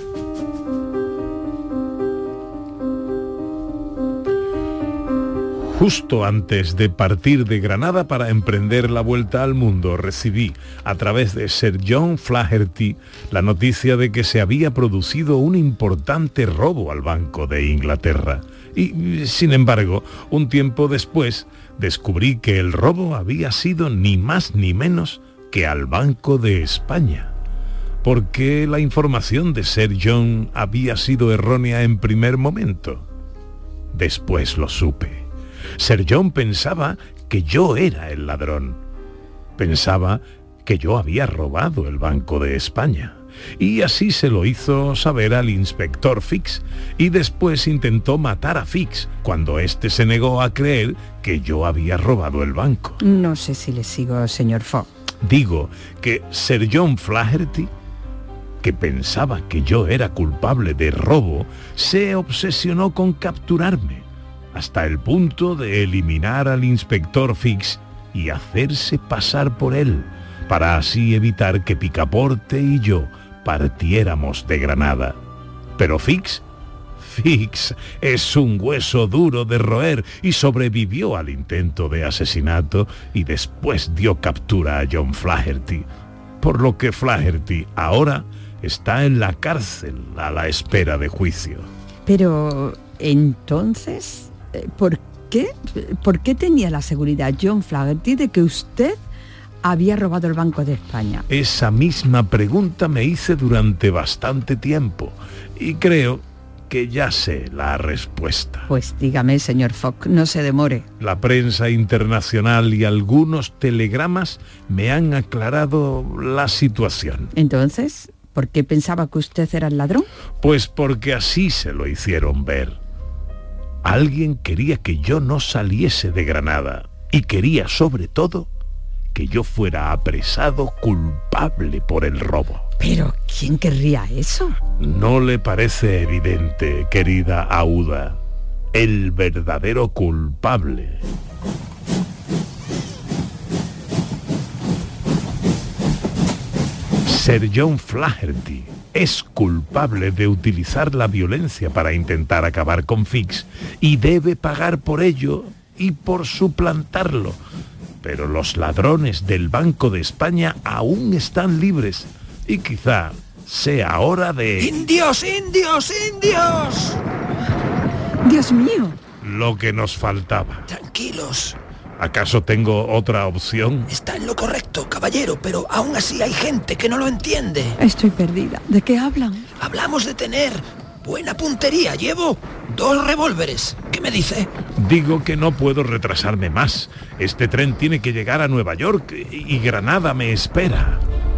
Justo antes de partir de Granada para emprender la vuelta al mundo, recibí, a través de Sir John Flaherty, la noticia de que se había producido un importante robo al Banco de Inglaterra. Y, sin embargo, un tiempo después, descubrí que el robo había sido ni más ni menos que al Banco de España. ¿Por qué la información de Sir John había sido errónea en primer momento? Después lo supe. Sir John pensaba que yo era el ladrón. Pensaba que yo había robado el Banco de España. Y así se lo hizo saber al inspector Fix. Y después intentó matar a Fix cuando éste se negó a creer que yo había robado el banco. No sé si le sigo, señor Fogg. Digo que Sir John Flaherty, que pensaba que yo era culpable de robo, se obsesionó con capturarme, hasta el punto de eliminar al inspector Fix y hacerse pasar por él, para así evitar que Picaporte y yo partiéramos de Granada. Pero Fix es un hueso duro de roer y sobrevivió al intento de asesinato y después dio captura a John Flaherty, por lo que Flaherty ahora está en la cárcel a la espera de juicio. Pero, entonces, ¿por qué tenía la seguridad John Flaherty de que usted había robado el Banco de España? Esa misma pregunta me hice durante bastante tiempo y creo que ya sé la respuesta. Pues dígame, señor Fogg, no se demore. La prensa internacional y algunos telegramas me han aclarado la situación. Entonces, ¿por qué pensaba que usted era el ladrón? Pues porque así se lo hicieron ver. Alguien quería que yo no saliese de Granada y quería, sobre todo, que yo fuera apresado culpable por el robo. ¿Pero quién querría eso? ¿No le parece evidente, querida Aouda? El verdadero culpable. Sir John Flaherty es culpable de utilizar la violencia para intentar acabar con Fix y debe pagar por ello y por suplantarlo. Pero los ladrones del Banco de España aún están libres y quizá sea hora de... ¡Indios, indios, indios! ¡Dios mío! Lo que nos faltaba. Tranquilos. ¿Acaso tengo otra opción? Está en lo correcto, caballero, pero aún así hay gente que no lo entiende. Estoy perdida. ¿De qué hablan? Hablamos de tener Buena puntería, llevo 2 revólveres. ¿Qué me dice? Digo que no puedo retrasarme más. Este tren tiene que llegar a Nueva York y Granada me espera.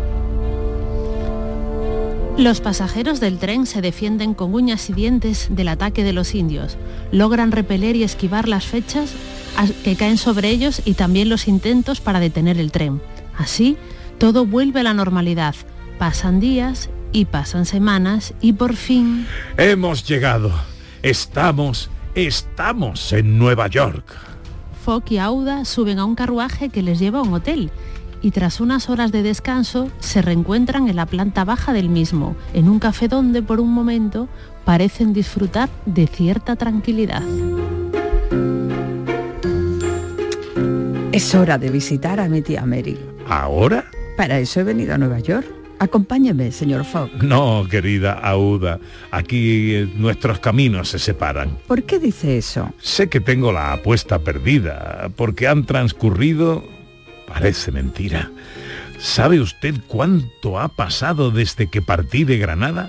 Los pasajeros del tren se defienden con uñas y dientes del ataque de los indios. Logran repeler y esquivar las flechas que caen sobre ellos y también los intentos para detener el tren. Así, todo vuelve a la normalidad. Pasan días y pasan semanas y por fin... Hemos llegado. Estamos en Nueva York. Fogg y Aouda suben a un carruaje que les lleva a un hotel y tras unas horas de descanso se reencuentran en la planta baja del mismo, en un café donde por un momento parecen disfrutar de cierta tranquilidad. Es hora de visitar a mi tía Mary. ¿Ahora? Para eso he venido a Nueva York. Acompáñeme, señor Fogg. No, querida Aouda, aquí nuestros caminos se separan. ¿Por qué dice eso? Sé que tengo la apuesta perdida, porque han transcurrido... Parece mentira. ¿Sabe usted cuánto ha pasado desde que partí de Granada?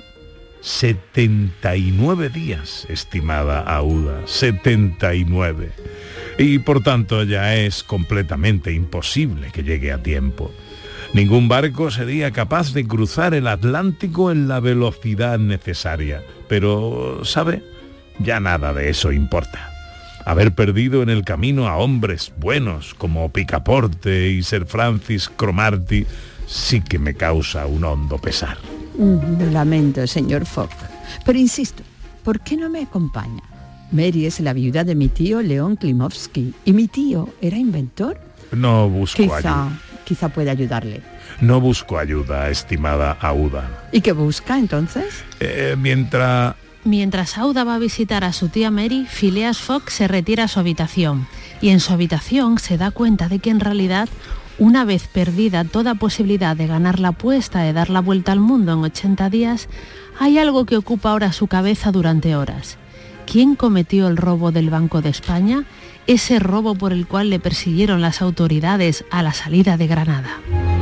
79 días, estimada Aouda, 79. Y por tanto ya es completamente imposible que llegue a tiempo. Ningún barco sería capaz de cruzar el Atlántico en la velocidad necesaria. Pero, ¿sabe? Ya nada de eso importa. Haber perdido en el camino a hombres buenos como Picaporte y Sir Francis Cromarty sí que me causa un hondo pesar. Lo lamento, señor Fogg. Pero insisto, ¿por qué no me acompaña? Mary es la viuda de mi tío León Klimovsky. ¿Y mi tío era inventor? No busco ayuda. Quizá pueda ayudarle. No busco ayuda, estimada Aouda. ¿Y qué busca entonces? Mientras Aouda va a visitar a su tía Mary, Phileas Fogg se retira a su habitación. Y en su habitación se da cuenta de que en realidad, una vez perdida toda posibilidad de ganar la apuesta de dar la vuelta al mundo en 80 días, hay algo que ocupa ahora su cabeza durante horas. ¿Quién cometió el robo del Banco de España? Ese robo por el cual le persiguieron las autoridades a la salida de Granada.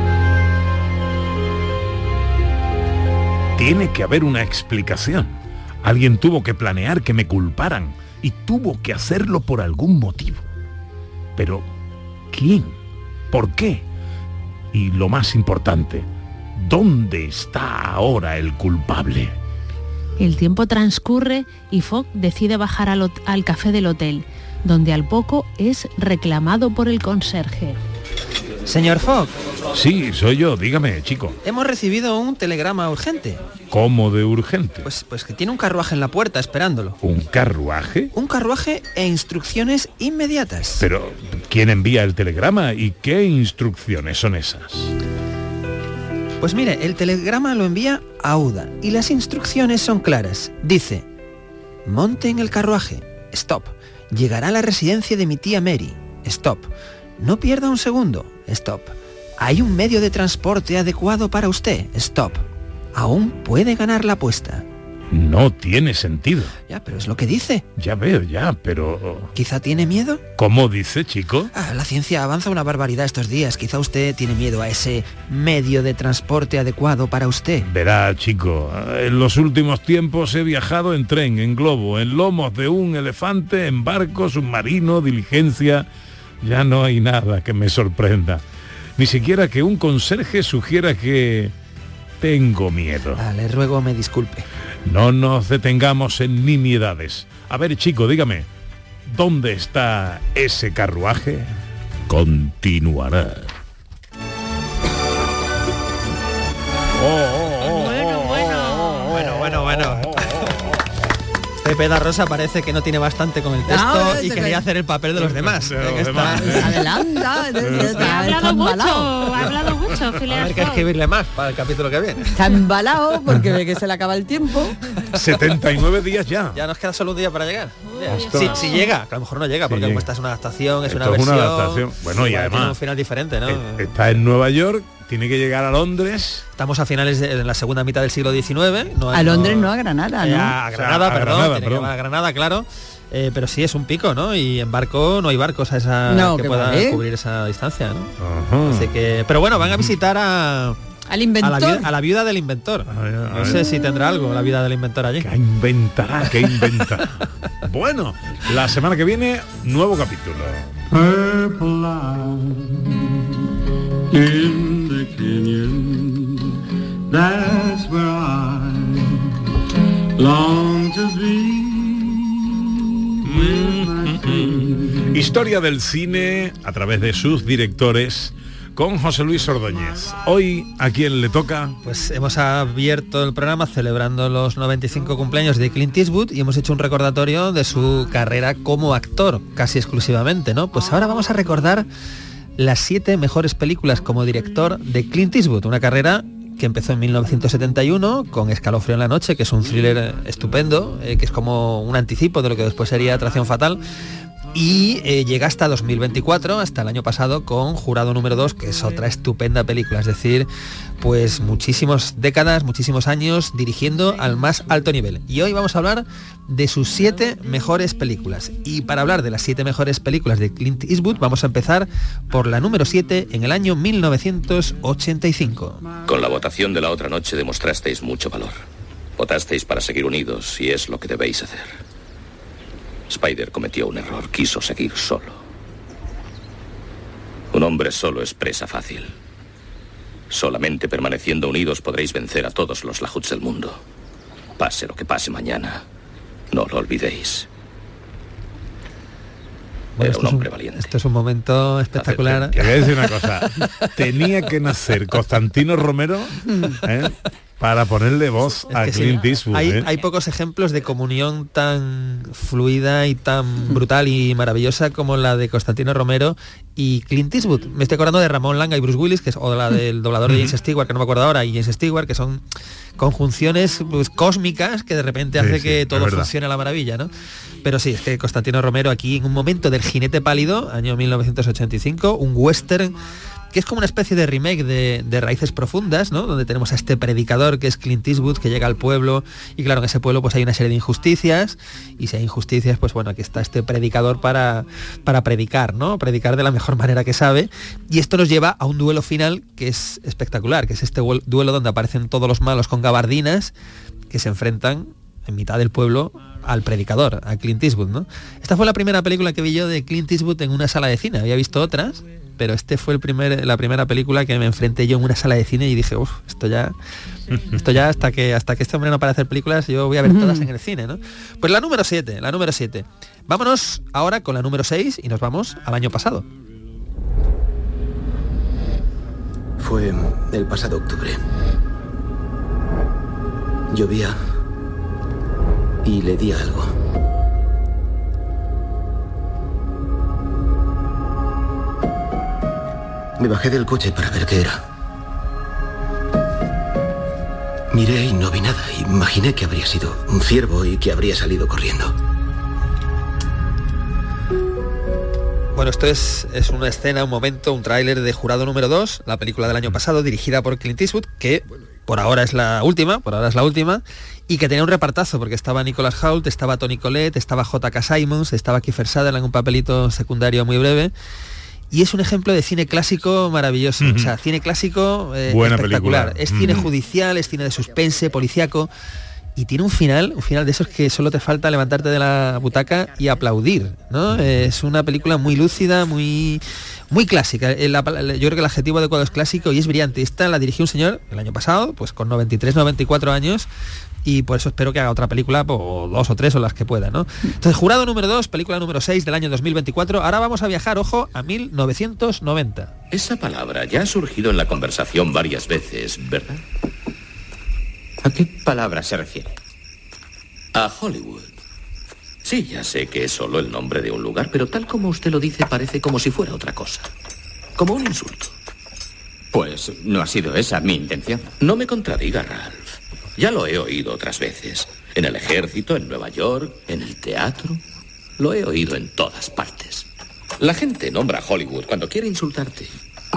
Tiene que haber una explicación. Alguien tuvo que planear que me culparan y tuvo que hacerlo por algún motivo. Pero, ¿quién? ¿Por qué? Y lo más importante, ¿dónde está ahora el culpable? El tiempo transcurre y Fogg decide bajar al café del hotel, donde al poco es reclamado por el conserje. Señor Fogg. Sí, soy yo, dígame, chico. Hemos recibido un telegrama urgente. ¿Cómo de urgente? Pues que tiene un carruaje en la puerta esperándolo. ¿Un carruaje? Un carruaje e instrucciones inmediatas. Pero, ¿quién envía el telegrama y qué instrucciones son esas? Pues mire, el telegrama lo envía Aouda y las instrucciones son claras. Dice: monte en el carruaje. Stop. Llegará a la residencia de mi tía Mary. Stop. No pierda un segundo. Stop. Hay un medio de transporte adecuado para usted. Stop. Aún puede ganar la apuesta. No tiene sentido. Ya, pero es lo que dice. Ya veo, pero... ¿Quizá tiene miedo? ¿Cómo dice, chico? La ciencia avanza una barbaridad estos días. Quizá usted tiene miedo a ese medio de transporte adecuado para usted. Verá, chico, en los últimos tiempos he viajado en tren, en globo, en lomos de un elefante, en barco, submarino, diligencia. Ya no hay nada que me sorprenda. Ni siquiera que un conserje sugiera que... tengo miedo. Le ruego me disculpe. No nos detengamos en nimiedades. A ver, chico, dígame, ¿dónde está ese carruaje? Continuará. Bueno. Pepe da Rosa parece que no tiene bastante con el texto y quería hacer el papel de los demás. Adelanta. Ha hablado mucho, Phileas. A ver que escribirle más para el capítulo que viene. Está embalado porque ve que se le acaba el tiempo. 79 días ya. Ya nos queda solo un día para llegar. Si llega, que a lo mejor no llega, porque como esta es una adaptación, es una versión. Una adaptación. Bueno, y además tiene un final diferente, ¿no? Está en Nueva York, tiene que llegar a Londres. Estamos a finales de la segunda mitad del siglo XIX. A Londres, no a Granada, ¿no? A Granada, perdón. A Granada, claro. Pero sí es un pico, ¿no? Y en barco no hay barcos que puedan cubrir esa distancia, ¿no? Así que, pero bueno, van a visitar a Al inventor. A la viuda del inventor. No sé si tendrá algo la viuda del inventor allí. ¿Qué inventará? ¿Qué inventará? Bueno, la semana que viene, nuevo capítulo. Purple line in the canyon, that's where I long to be. Historia del cine a través de sus directores con José Luis Ordóñez. Hoy, ¿a quién le toca? Pues hemos abierto el programa celebrando los 95 cumpleaños de Clint Eastwood y hemos hecho un recordatorio de su carrera como actor, casi exclusivamente, ¿no? Pues ahora vamos a recordar las 7 mejores películas como director de Clint Eastwood, una carrera que empezó en 1971 con Escalofrío en la noche, que es un thriller estupendo, que es como un anticipo de lo que después sería Atracción fatal. Y llega hasta 2024, hasta el año pasado, con Jurado número 2, que es otra estupenda película. Es decir, pues muchísimas décadas, muchísimos años dirigiendo al más alto nivel. Y hoy vamos a hablar de sus 7 mejores películas. Y para hablar de las 7 mejores películas de Clint Eastwood, vamos a empezar por la número 7 en el año 1985. Con la votación de la otra noche demostrasteis mucho valor. Votasteis para seguir unidos y es lo que debéis hacer. Spider cometió un error, quiso seguir solo. Un hombre solo es presa fácil. Solamente permaneciendo unidos podréis vencer a todos los Lahuts del mundo. Pase lo que pase mañana, no lo olvidéis. Bueno, era un hombre valiente. Esto es un momento espectacular. Te voy a decir una cosa. Tenía que nacer Constantino Romero, para ponerle voz a Clint Eastwood. Hay pocos ejemplos de comunión tan fluida y tan brutal y maravillosa como la de Constantino Romero y Clint Eastwood. Me estoy acordando de Ramón Langa y Bruce Willis, o la del doblador de James Stewart, que no me acuerdo ahora, y James Stewart, que son conjunciones pues, cósmicas que de repente hace que todo funcione a la maravilla, ¿no? Pero sí, es que Constantino Romero aquí en un momento del Jinete Pálido, año 1985, un western que es como una especie de remake de Raíces Profundas, ¿no? Donde tenemos a este predicador que es Clint Eastwood, que llega al pueblo, y claro, en ese pueblo pues hay una serie de injusticias, y si hay injusticias, pues bueno, aquí está este predicador para predicar, ¿no? Predicar de la mejor manera que sabe, y esto nos lleva a un duelo final que es espectacular, que es este duelo donde aparecen todos los malos con gabardinas, que se enfrentan en mitad del pueblo al predicador, a Clint Eastwood, ¿no? Esta fue la primera película que vi yo de Clint Eastwood en una sala de cine, había visto otras, pero este fue la primera película que me enfrenté yo en una sala de cine y dije, uff, esto ya hasta que este hombre no para hacer películas, yo voy a ver todas en el cine, ¿no? Pues la número 7. Vámonos ahora con la número 6 y nos vamos al año pasado. Fue el pasado octubre. Llovía y le di algo. Me bajé del coche para ver qué era. Miré y no vi nada. Imaginé que habría sido un ciervo y que habría salido corriendo. Bueno, esto es una escena, un momento, un tráiler de Jurado número 2, la película del año pasado, dirigida por Clint Eastwood, que por ahora es la última, y que tenía un repartazo, porque estaba Nicholas Hoult, estaba Toni Collette, estaba J.K. Simmons, estaba Kiefer Sutherland en un papelito secundario muy breve. Y es un ejemplo de cine clásico maravilloso, o sea, cine clásico espectacular. Película. Es cine judicial, es cine de suspense, policíaco, y tiene un final de esos que solo te falta levantarte de la butaca y aplaudir, ¿no? Es una película muy lúcida, muy clásica. Yo creo que el adjetivo adecuado es clásico y es brillante. Esta la dirigió un señor el año pasado, pues con 93, 94 años, y por eso espero que haga otra película, o 2 o 3 o las que pueda, ¿no? Entonces, Jurado número 2, película número 6 del año 2024. Ahora vamos a viajar, ojo, a 1990. Esa palabra ya ha surgido en la conversación varias veces, ¿verdad? ¿A qué palabra se refiere? A Hollywood. Sí, ya sé que es solo el nombre de un lugar, pero tal como usted lo dice, parece como si fuera otra cosa. Como un insulto. Pues no ha sido esa mi intención. No me contradiga, Ralph. Ya lo he oído otras veces. En el ejército, en Nueva York, en el teatro. Lo he oído en todas partes. La gente nombra Hollywood cuando quiere insultarte.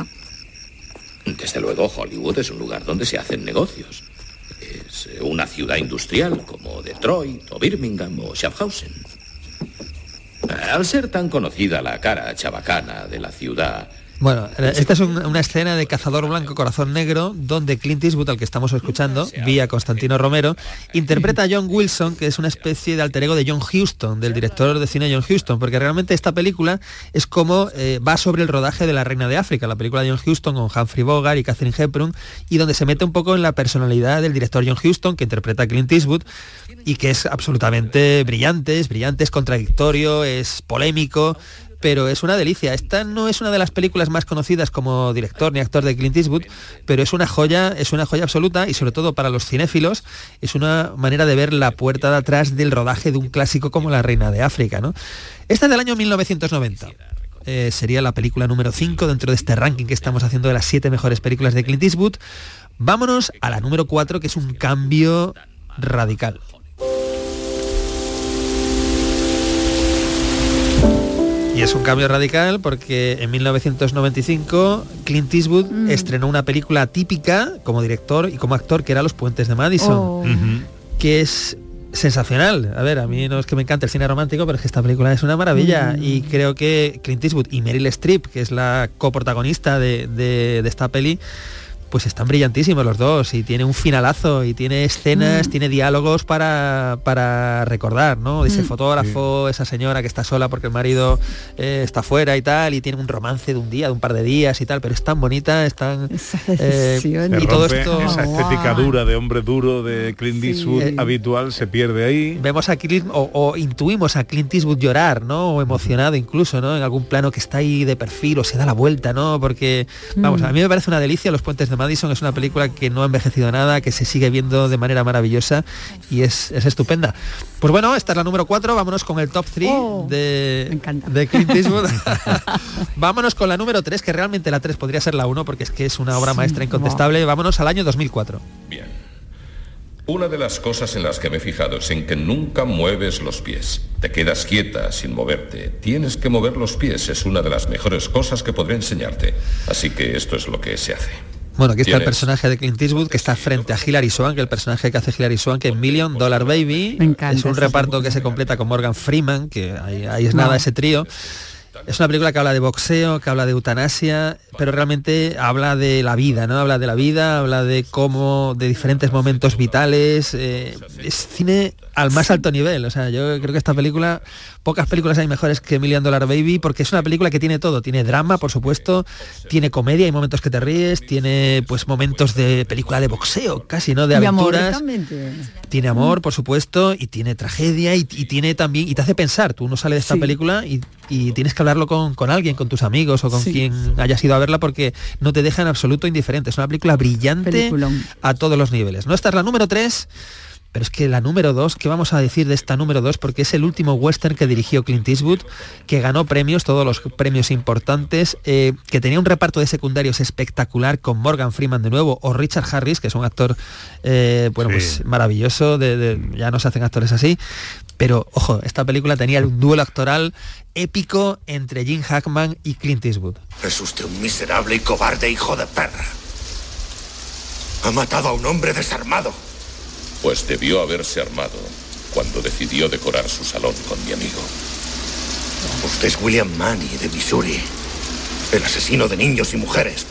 Desde luego, Hollywood es un lugar donde se hacen negocios. Es una ciudad industrial como Detroit o Birmingham o Schaffhausen. Al ser tan conocida la cara chabacana de la ciudad, Bueno, esta es una escena de Cazador Blanco, Corazón Negro, donde Clint Eastwood, al que estamos escuchando, vía Constantino Romero, interpreta a John Wilson, que es una especie de alter ego de John Huston, del director de cine John Huston, porque realmente esta película es como va sobre el rodaje de La Reina de África, la película de John Huston con Humphrey Bogart y Katharine Hepburn, y donde se mete un poco en la personalidad del director John Huston, que interpreta a Clint Eastwood, y que es absolutamente brillante, es contradictorio, es polémico, pero es una delicia. Esta no es una de las películas más conocidas como director ni actor de Clint Eastwood, pero es una joya absoluta, y sobre todo para los cinéfilos es una manera de ver la puerta de atrás del rodaje de un clásico como La Reina de África, ¿no? Esta es del año 1990. Sería la película número 5 dentro de este ranking que estamos haciendo de las 7 mejores películas de Clint Eastwood. Vámonos a la número 4, que es un cambio radical. Y es un cambio radical porque en 1995 Clint Eastwood estrenó una película típica como director y como actor, que era Los Puentes de Madison, que es sensacional. A ver, a mí no es que me encante el cine romántico, pero es que esta película es una maravilla, y creo que Clint Eastwood y Meryl Streep, que es la coprotagonista de esta peli, pues están brillantísimos los dos, y tiene un finalazo, y tiene escenas, tiene diálogos para recordar, ¿no? Ese fotógrafo, esa señora que está sola porque el marido está fuera y tal, y tiene un romance de un día, de un par de días y tal, pero es tan bonita, es tan... y todo esto... Esa estética dura, de hombre duro, de Clint Eastwood habitual, se pierde ahí. Vemos a Clint, o intuimos a Clint Eastwood llorar, ¿no? O emocionado incluso, ¿no? En algún plano que está ahí de perfil, o se da la vuelta, ¿no? Porque, vamos, a mí me parece una delicia Los Puentes de Madison. Es una película que no ha envejecido nada, que se sigue viendo de manera maravillosa y es estupenda. Pues bueno, esta es la número 4, vámonos con el top 3 de Clint Eastwood. Vámonos con la número 3, que realmente la 3 podría ser la 1, porque es que es una obra maestra incontestable. Vámonos al año 2004. Bien. Una de las cosas en las que me he fijado es en que nunca mueves los pies. Te quedas quieta sin moverte. Tienes que mover los pies, es una de las mejores cosas que podré enseñarte. Así que esto es lo que se hace. Bueno, aquí está el personaje de Clint Eastwood, que está frente a Hilary Swank, el personaje que hace Hilary Swank en $1 Million Baby. Es un reparto que se completa con Morgan Freeman, que ahí es nada ese trío. Es una película que habla de boxeo, que habla de eutanasia, pero realmente habla de la vida, ¿no? Habla de la vida, habla de cómo, de diferentes momentos vitales. Es cine al más alto nivel. O sea, yo creo que esta película, pocas películas hay mejores que $1 Million Baby, porque es una película que tiene todo. Tiene drama, por supuesto, tiene comedia, hay momentos que te ríes, tiene pues momentos de película de boxeo, casi, ¿no? De aventuras. Tiene amor, por supuesto, y tiene tragedia, y tiene también, y te hace pensar. Tú no sales de esta película y tienes que hablarlo con alguien, con tus amigos o con quien hayas ido a verla, porque no te deja en absoluto indiferente. Es una película brillante a todos los niveles. No, esta es la número 3, pero es que la número 2, ¿qué vamos a decir de esta número 2? Porque es el último western que dirigió Clint Eastwood, que ganó premios, todos los premios importantes, que tenía un reparto de secundarios espectacular, con Morgan Freeman de nuevo, o Richard Harris, que es un actor pues maravilloso, ya no se hacen actores así. Pero, ojo, esta película tenía un duelo actoral épico entre Gene Hackman y Clint Eastwood. Es usted un miserable y cobarde hijo de perra. Ha matado a un hombre desarmado. Pues debió haberse armado cuando decidió decorar su salón con mi amigo. Usted es William Manny, de Missouri. El asesino de niños y mujeres.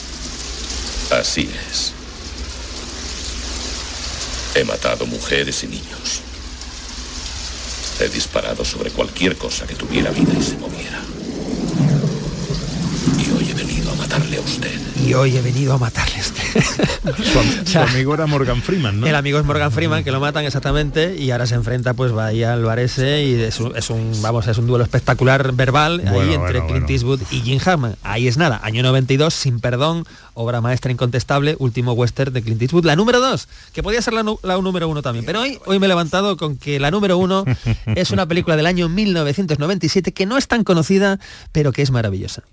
Así es. He matado mujeres y niños. He disparado sobre cualquier cosa que tuviera vida y se moviera. Y hoy he venido a matarle a usted. Su amigo era Morgan Freeman, ¿no? El amigo es Morgan Freeman, que lo matan exactamente, y ahora se enfrenta pues ahí al bar ese, y es un duelo espectacular verbal entre Clint Eastwood y Gene Hackman. Ahí es nada, año 92, Sin Perdón, obra maestra incontestable, último western de Clint Eastwood. La número 2, que podía ser la número 1 también, pero hoy me he levantado con que la número 1 es una película del año 1997 que no es tan conocida, pero que es maravillosa.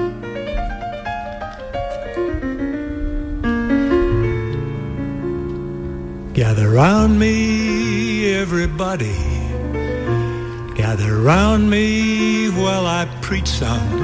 Gather round me, everybody. Gather round me while I preach some.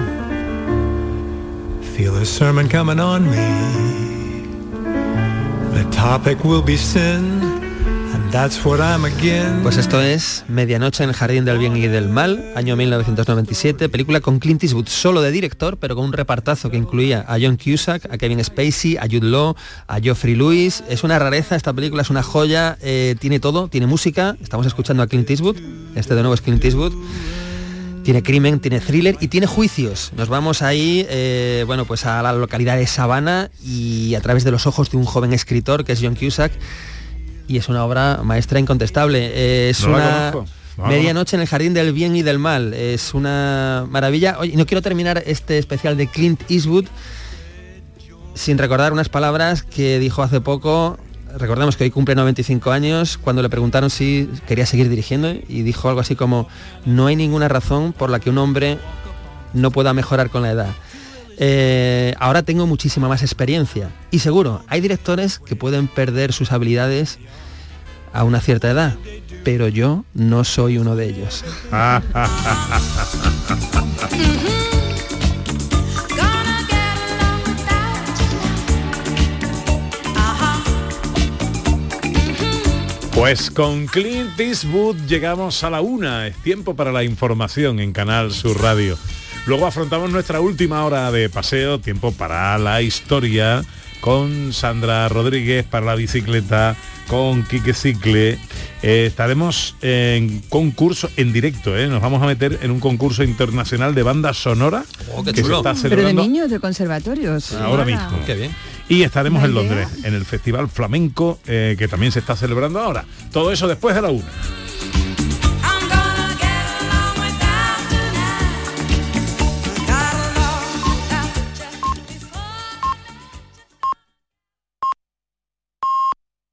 Feel a sermon coming on me. The topic will be sin, and that's what I'm again. Pues esto es Medianoche en el Jardín del Bien y del Mal, año 1997, película con Clint Eastwood solo de director, pero con un repartazo que incluía a John Cusack, a Kevin Spacey, a Jude Law, a Geoffrey Lewis. Es una rareza, esta película es una joya, tiene todo, tiene música, estamos escuchando a Clint Eastwood, este de nuevo es Clint Eastwood. Tiene crimen, tiene thriller y tiene juicios. Nos vamos ahí, bueno, pues a la localidad de Savannah y a través de los ojos de un joven escritor que es John Cusack, y es una obra maestra incontestable. Es una Medianoche en el Jardín del Bien y del Mal. Es una maravilla. Oye, no quiero terminar este especial de Clint Eastwood sin recordar unas palabras que dijo hace poco. Recordemos que hoy cumple 95 años, cuando le preguntaron si quería seguir dirigiendo, y dijo algo así como: no hay ninguna razón por la que un hombre no pueda mejorar con la edad. Ahora tengo muchísima más experiencia y seguro hay directores que pueden perder sus habilidades a una cierta edad, pero yo no soy uno de ellos. Pues con Clint Eastwood llegamos a la 1. Es tiempo para la información en Canal Sur Radio. Luego afrontamos nuestra última hora de paseo, tiempo para la historia, con Sandra Rodríguez para la bicicleta, con Quique Cicle. Estaremos en concurso en directo, nos vamos a meter en un concurso internacional de banda sonora. Qué que chulo. se está Pero de celebrando niños, de conservatorios. ahora mismo. Qué bien. Y estaremos en ¿Buena Londres, en el Festival Flamenco, que también se está celebrando ahora. Todo eso después de la 1.